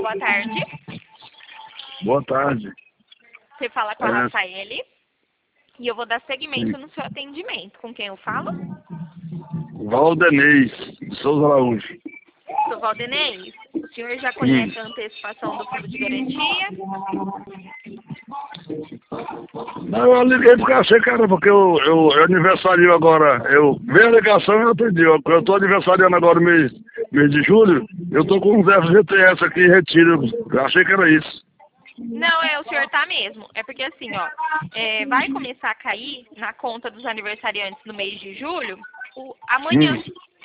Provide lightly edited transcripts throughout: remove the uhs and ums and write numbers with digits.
boa tarde. Boa tarde. Você fala com a Rafaele. E eu vou dar seguimento no seu atendimento. Com quem eu falo? Valdenez, de Souza Araújo. Sou Valdenez. O senhor já conhece a antecipação do fundo de garantia? Não, eu liguei porque eu achei, cara, porque eu aniversario agora. Eu vi a ligação e eu atendi. Eu tô aniversariando agora mês de julho. Eu tô com um FGTS aqui em retiro. Eu achei que era isso. Não, o senhor tá mesmo. É porque assim, ó, vai começar a cair na conta dos aniversariantes no mês de julho, amanhã.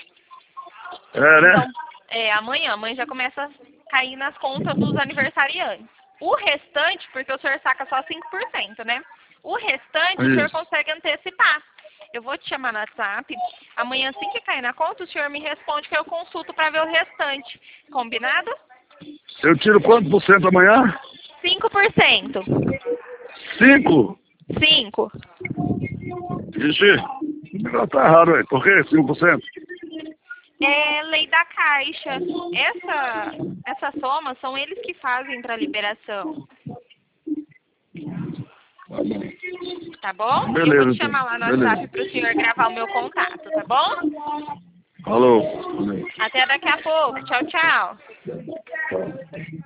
Né? Então, amanhã já começa a cair nas contas dos aniversariantes. O restante, porque o senhor saca só 5%, né? O restante o senhor consegue antecipar. Eu vou te chamar no WhatsApp. Amanhã, assim que cair na conta, o senhor me responde que eu consulto para ver o restante. Combinado? Eu tiro quanto por cento amanhã? 5%. 5? 5. Ixi, tá errado, velho. Por que 5%? É lei da Caixa. Essa soma são eles que fazem para liberação. Tá bom? Beleza, eu vou te chamar lá no WhatsApp para o senhor gravar o meu contato, tá bom? Alô. Até daqui a pouco. Tchau, tchau. Tchau.